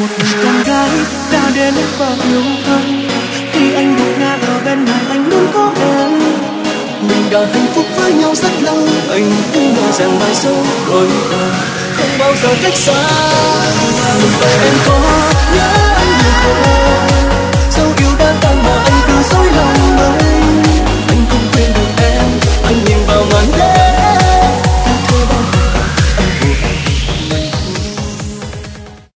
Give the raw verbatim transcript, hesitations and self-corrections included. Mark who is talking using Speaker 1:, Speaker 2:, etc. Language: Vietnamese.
Speaker 1: một người con gái đã đến và yêu anh. Khi anh gục ngã ở bên này anh luôn có em. Mình đã hạnh phúc với nhau rất lâu, anh cứ ngỡ rằng mai sau đôi ta không bao giờ cách xa. Em có